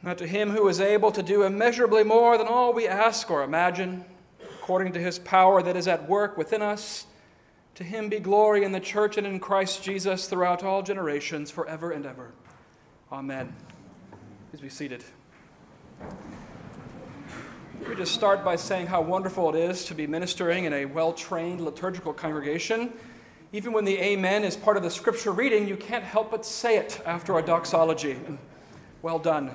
To him who is able to do immeasurably more than all we ask or imagine, according to his power that is at work within us, to him be glory in the church and in Christ Jesus throughout all generations, forever and ever. Amen. Please be seated. Let me just start by saying how wonderful it is to be ministering in a well-trained liturgical congregation. Even when the amen is part of the scripture reading, you can't help but say it after a doxology. Well done.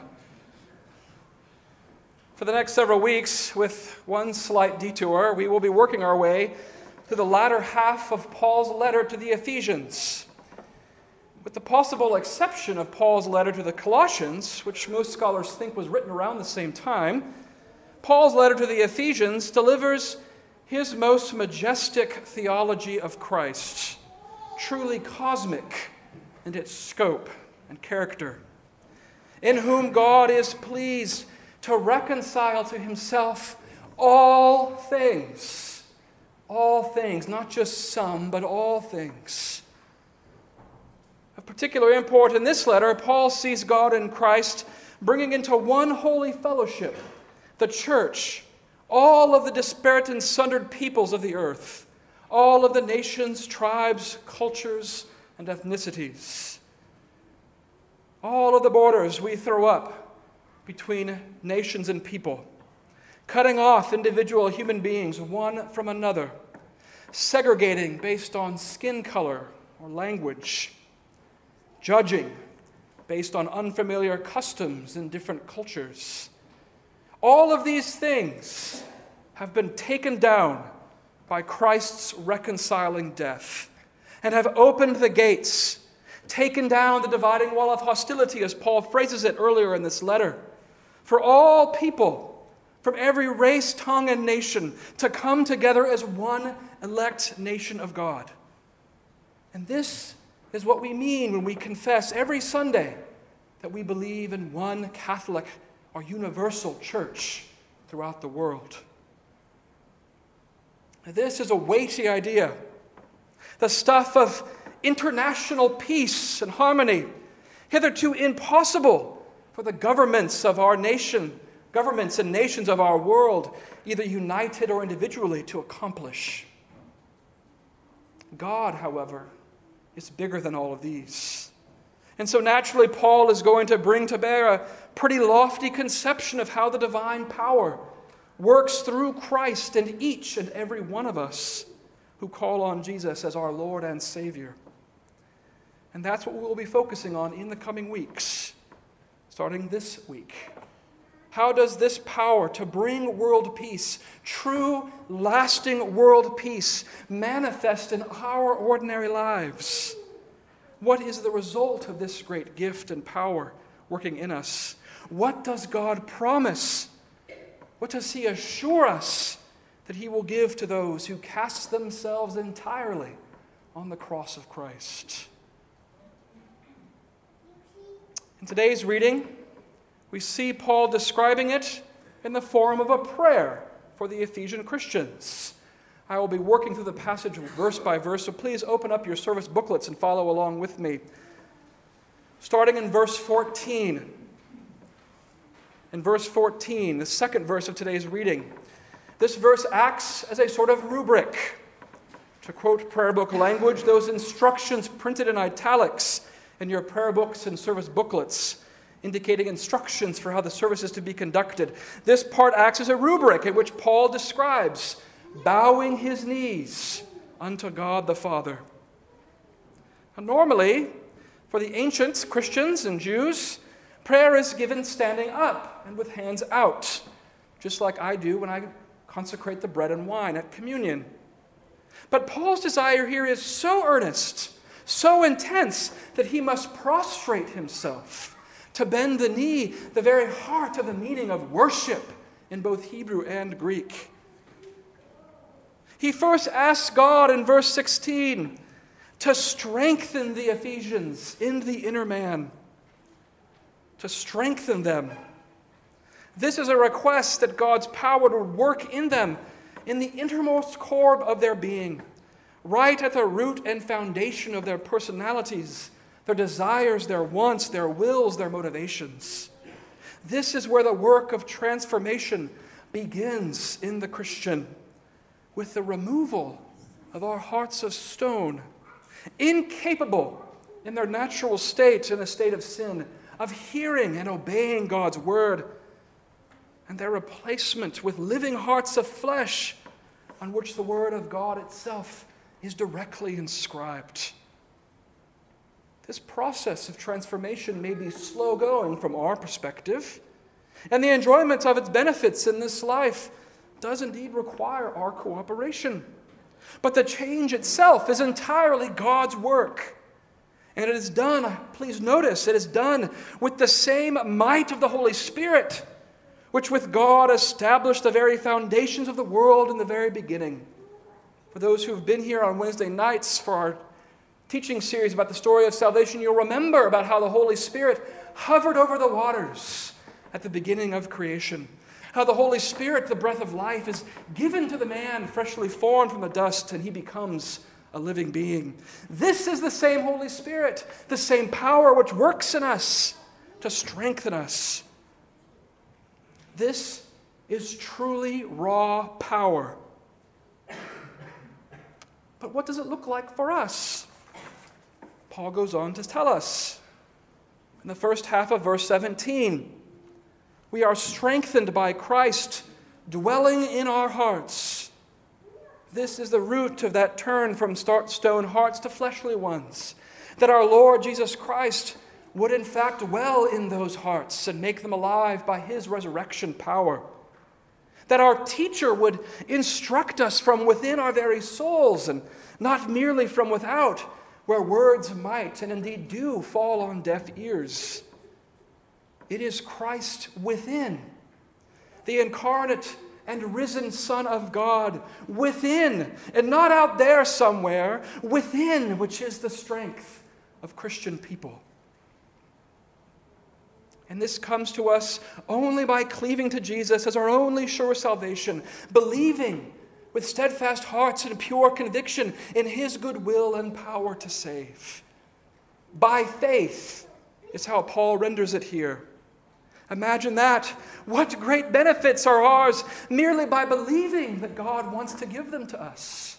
For the next several weeks, with one slight detour, we will be working our way through the latter half of Paul's letter to the Ephesians. With the possible exception of Paul's letter to the Colossians, which most scholars think was written around the same time, Paul's letter to the Ephesians delivers his most majestic theology of Christ, truly cosmic in its scope and character, in whom God is pleased to reconcile to himself all things, not just some, but all things. Of particular import in this letter, Paul sees God in Christ bringing into one holy fellowship the church, all of the disparate and sundered peoples of the earth, all of the nations, tribes, cultures, and ethnicities. All of the borders we throw up between nations and people, cutting off individual human beings one from another, segregating based on skin color or language, judging based on unfamiliar customs in different cultures. All of these things have been taken down by Christ's reconciling death and have opened the gates, taken down the dividing wall of hostility, as Paul phrases it earlier in this letter, for all people from every race, tongue, and nation to come together as one elect nation of God. And this is what we mean when we confess every Sunday that we believe in one Catholic or universal church throughout the world. This is a weighty idea, the stuff of international peace and harmony, hitherto impossible for the governments of our nation, governments and nations of our world, either united or individually, to accomplish. God, however, is bigger than all of these. And so naturally, Paul is going to bring to bear a pretty lofty conception of how the divine power works through Christ and each and every one of us who call on Jesus as our Lord and Savior. And that's what we'll be focusing on in the coming weeks, starting this week. How does this power to bring world peace, true, lasting world peace, manifest in our ordinary lives? What is the result of this great gift and power working in us? What does God promise? What does he assure us that he will give to those who cast themselves entirely on the cross of Christ? In today's reading, we see Paul describing it in the form of a prayer for the Ephesian Christians. I will be working through the passage verse by verse, so please open up your service booklets and follow along with me. Starting in verse 14. In verse 14, the second verse of today's reading, this verse acts as a sort of rubric. To quote prayer book language, those instructions printed in italics in your prayer books and service booklets, indicating instructions for how the service is to be conducted. This part acts as a rubric in which Paul describes bowing his knees unto God the Father. Now, normally, for the ancient Christians and Jews, prayer is given standing up and with hands out, just like I do when I consecrate the bread and wine at communion. But Paul's desire here is so earnest, so intense, that he must prostrate himself, to bend the knee, the very heart of the meaning of worship in both Hebrew and Greek. He first asks God in verse 16 to strengthen the Ephesians in the inner man, to strengthen them. This is a request that God's power would work in them in the innermost core of their being, right at the root and foundation of their personalities, their desires, their wants, their wills, their motivations. This is where the work of transformation begins in the Christian, with the removal of our hearts of stone, incapable in their natural state, in a state of sin, of hearing and obeying God's word, and their replacement with living hearts of flesh on which the word of God itself is directly inscribed. This process of transformation may be slow going from our perspective, and the enjoyment of its benefits in this life does indeed require our cooperation. But the change itself is entirely God's work. And it is done, please notice, it is done with the same might of the Holy Spirit, which with God established the very foundations of the world in the very beginning. For those who have been here on Wednesday nights for our teaching series about the story of salvation, you'll remember about how the Holy Spirit hovered over the waters at the beginning of creation. How the Holy Spirit, the breath of life, is given to the man freshly formed from the dust, and he becomes a living being. This is the same Holy Spirit, the same power which works in us to strengthen us. This is truly raw power. But what does it look like for us? Paul goes on to tell us in the first half of verse 17, we are strengthened by Christ dwelling in our hearts. This is the root of that turn from stone hearts to fleshly ones, that our Lord Jesus Christ would in fact dwell in those hearts and make them alive by his resurrection power. That our teacher would instruct us from within our very souls and not merely from without, where words might and indeed do fall on deaf ears. It is Christ within, the incarnate and risen Son of God within, and not out there somewhere, within, which is the strength of Christian people. And this comes to us only by cleaving to Jesus as our only sure salvation, believing with steadfast hearts and pure conviction in his goodwill and power to save. By faith is how Paul renders it here. Imagine that. What great benefits are ours merely by believing that God wants to give them to us.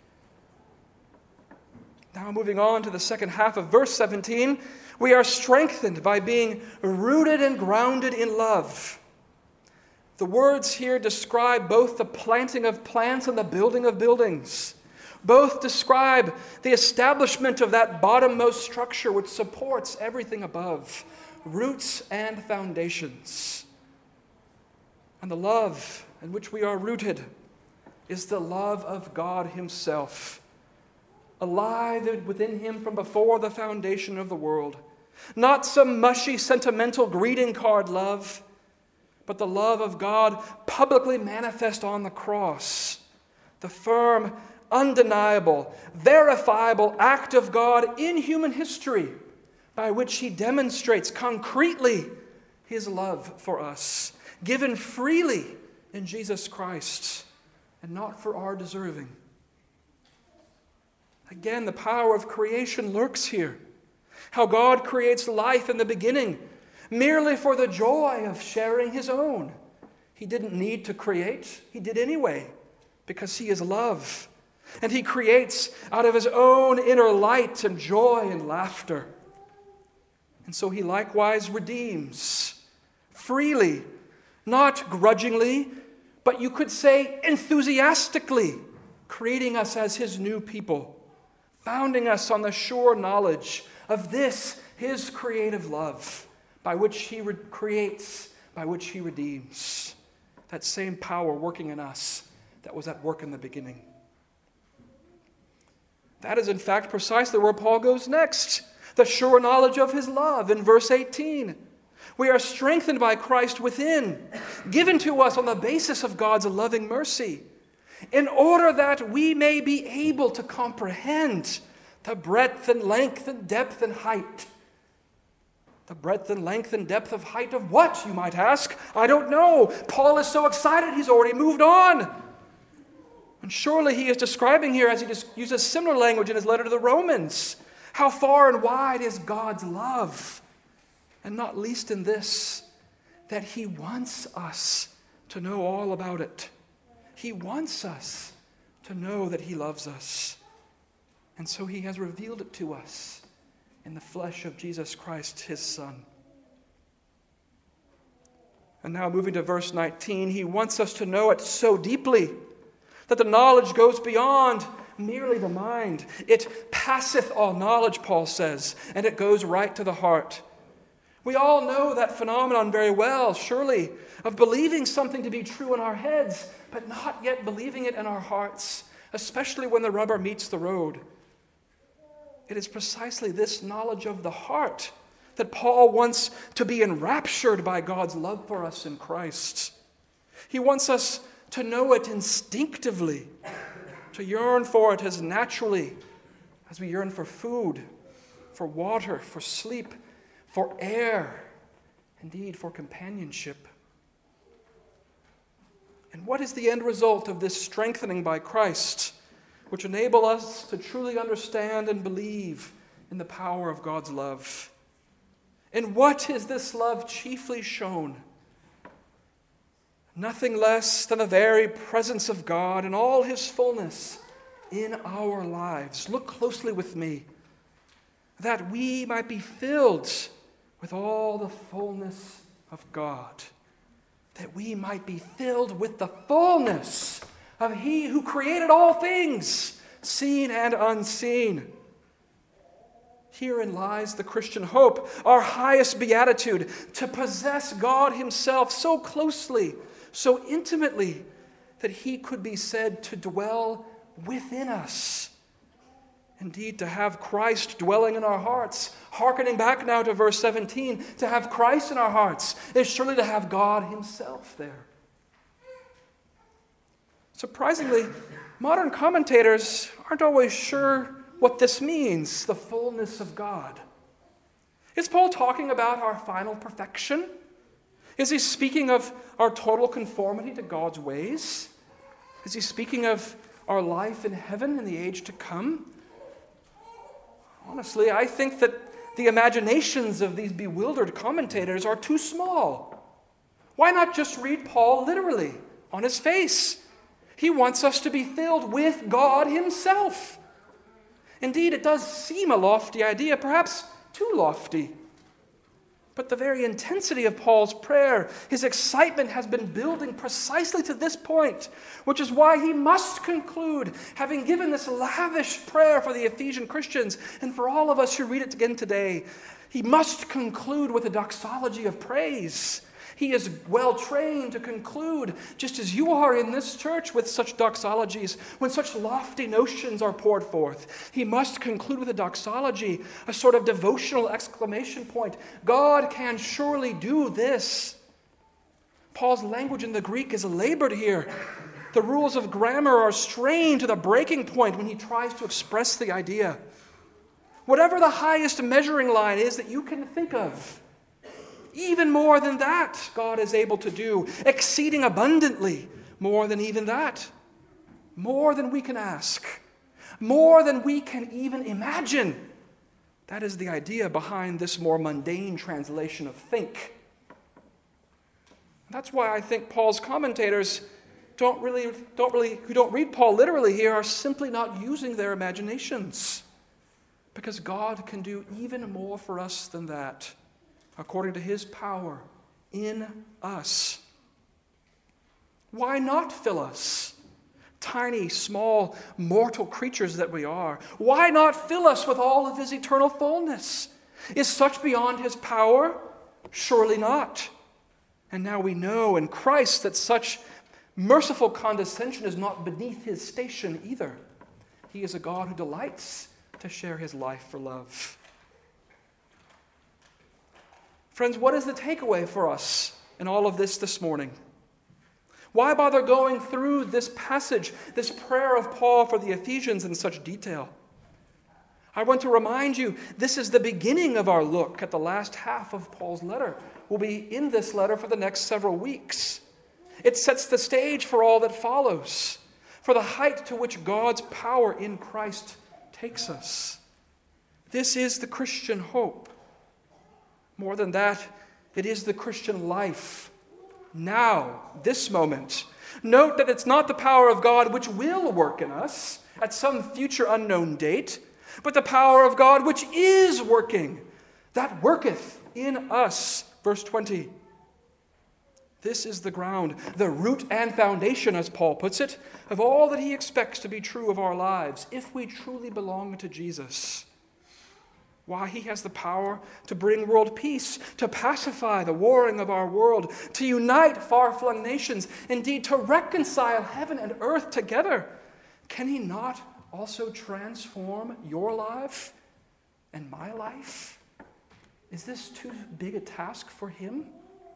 Now moving on to the second half of verse 17, we are strengthened by being rooted and grounded in love. The words here describe both the planting of plants and the building of buildings. Both describe the establishment of that bottommost structure which supports everything above. Roots and foundations. And the love in which we are rooted is the love of God himself, alive within him from before the foundation of the world. Not some mushy, sentimental greeting card love, but the love of God publicly manifest on the cross. The firm, undeniable, verifiable act of God in human history, by which he demonstrates concretely his love for us, given freely in Jesus Christ, and not for our deserving. Again, the power of creation lurks here. How God creates life in the beginning, merely for the joy of sharing his own. He didn't need to create, he did anyway, because he is love. And he creates out of his own inner light and joy and laughter. And so he likewise redeems freely, not grudgingly, but you could say enthusiastically, creating us as his new people, founding us on the sure knowledge of this, his creative love, by which he creates, by which he redeems. That same power working in us that was at work in the beginning. That is in fact precisely where Paul goes next. The sure knowledge of his love in verse 18. We are strengthened by Christ within, given to us on the basis of God's loving mercy, in order that we may be able to comprehend the breadth and length and depth and height. The breadth and length and depth of height of what, you might ask? I don't know. Paul is so excited he's already moved on. And surely he is describing here, as he uses similar language in his letter to the Romans, how far and wide is God's love? And not least in this, that he wants us to know all about it. He wants us to know that he loves us. And so he has revealed it to us in the flesh of Jesus Christ, his Son. And now moving to verse 19, he wants us to know it so deeply that the knowledge goes beyond merely the mind. It passeth all knowledge, Paul says, and it goes right to the heart. We all know that phenomenon very well, surely, of believing something to be true in our heads, but not yet believing it in our hearts, especially when the rubber meets the road. It is precisely this knowledge of the heart that Paul wants to be enraptured by God's love for us in Christ. He wants us to know it instinctively, to yearn for it as naturally as we yearn for food, for water, for sleep, for air, indeed for companionship. And what is the end result of this strengthening by Christ, which enable us to truly understand and believe in the power of God's love? In what is this love chiefly shown? Nothing less than the very presence of God in all his fullness in our lives. Look closely with me, that we might be filled with all the fullness of God, that we might be filled with the fullness of he who created all things, seen and unseen. Herein lies the Christian hope, our highest beatitude, to possess God himself so closely, so intimately, that he could be said to dwell within us. Indeed, to have Christ dwelling in our hearts, hearkening back now to verse 17, to have Christ in our hearts is surely to have God himself there. Surprisingly, modern commentators aren't always sure what this means, the fullness of God. Is Paul talking about our final perfection? Is he speaking of our total conformity to God's ways? Is he speaking of our life in heaven in the age to come? Honestly, I think that the imaginations of these bewildered commentators are too small. Why not just read Paul literally, on his face? He wants us to be filled with God himself. Indeed, it does seem a lofty idea, perhaps too lofty. But the very intensity of Paul's prayer, his excitement has been building precisely to this point, which is why he must conclude, having given this lavish prayer for the Ephesian Christians and for all of us who read it again today, he must conclude with a doxology of praise. He is well trained to conclude, just as you are in this church, with such doxologies, when such lofty notions are poured forth. He must conclude with a doxology, a sort of devotional exclamation point. God can surely do this. Paul's language in the Greek is labored here. The rules of grammar are strained to the breaking point when he tries to express the idea. Whatever the highest measuring line is that you can think of, even more than that, God is able to do, exceeding abundantly, more than even that, more than we can ask, more than we can even imagine. That is the idea behind this more mundane translation of think. That's why I think Paul's commentators who don't read Paul literally here are simply not using their imaginations, because God can do even more for us than that, according to his power in us. Why not fill us, tiny, small, mortal creatures that we are? Why not fill us with all of his eternal fullness? Is such beyond his power? Surely not. And now we know in Christ that such merciful condescension is not beneath his station either. He is a God who delights to share his life for love. Friends, what is the takeaway for us in all of this morning? Why bother going through this passage, this prayer of Paul for the Ephesians in such detail? I want to remind you, this is the beginning of our look at the last half of Paul's letter. We'll be in this letter for the next several weeks. It sets the stage for all that follows, for the height to which God's power in Christ takes us. This is the Christian hope. More than that, It is the Christian life. Now, this moment. Note that it's not the power of God which will work in us at some future unknown date, but the power of God which is working, that worketh in us. Verse 20. This is the ground, the root and foundation, as Paul puts it, of all that he expects to be true of our lives, if we truly belong to Jesus. Why, he has the power to bring world peace, to pacify the warring of our world, to unite far-flung nations, indeed to reconcile heaven and earth together. Can he not also transform your life and my life? Is this too big a task for him?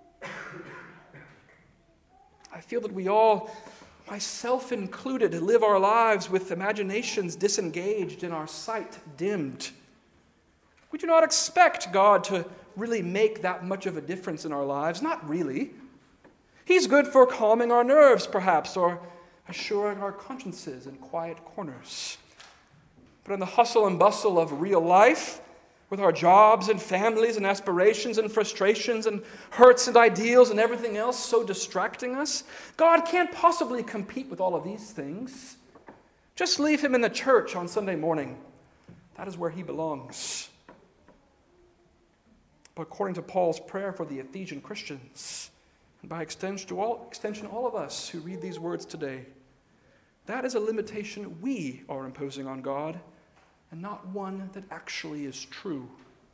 I feel that we all, myself included, live our lives with imaginations disengaged and our sight dimmed. We do not expect God to really make that much of a difference in our lives. Not really. He's good for calming our nerves, perhaps, or assuring our consciences in quiet corners. But in the hustle and bustle of real life, with our jobs and families and aspirations and frustrations and hurts and ideals and everything else so distracting us, God can't possibly compete with all of these things. Just leave him in the church on Sunday morning. That is where he belongs. But according to Paul's prayer for the Ephesian Christians, and by extension all of us who read these words today, that is a limitation we are imposing on God, and not one that actually is true.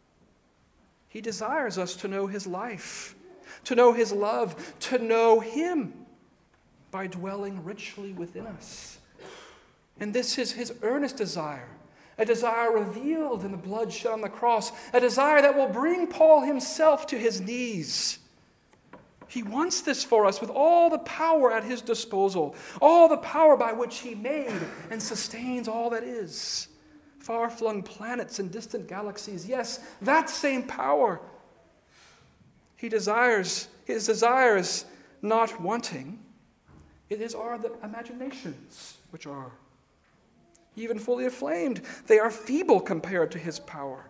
He desires us to know his life, to know his love, to know him by dwelling richly within us. And this is his earnest desire, a desire revealed in the blood shed on the cross, a desire that will bring Paul himself to his knees. He wants this for us with all the power at his disposal, all the power by which he made and sustains all that is. Far-flung planets and distant galaxies. Yes, that same power. His desire is not wanting. It is the imaginations which are. Even fully aflamed, they are feeble compared to his power.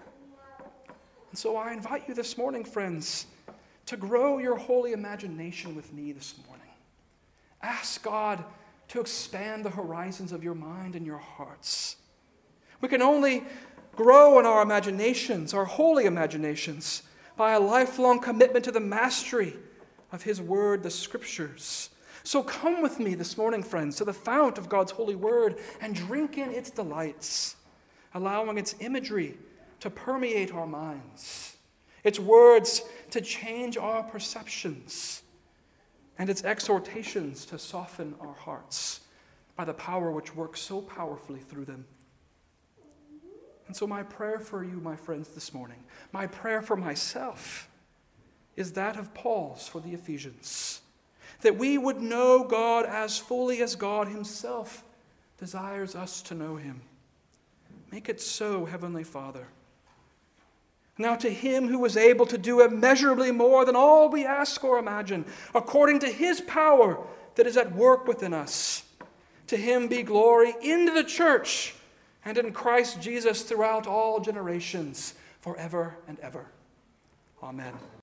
And so I invite you this morning, friends, to grow your holy imagination with me this morning. Ask God to expand the horizons of your mind and your hearts. We can only grow in our imaginations, our holy imaginations, by a lifelong commitment to the mastery of his word, the Scriptures. So come with me this morning, friends, to the fount of God's holy word and drink in its delights, allowing its imagery to permeate our minds, its words to change our perceptions, and its exhortations to soften our hearts by the power which works so powerfully through them. And so my prayer for you, my friends, this morning, my prayer for myself, is that of Paul's for the Ephesians, that we would know God as fully as God himself desires us to know him. Make it so, Heavenly Father. Now to him who is able to do immeasurably more than all we ask or imagine, according to his power that is at work within us, to him be glory in the church and in Christ Jesus throughout all generations, forever and ever. Amen.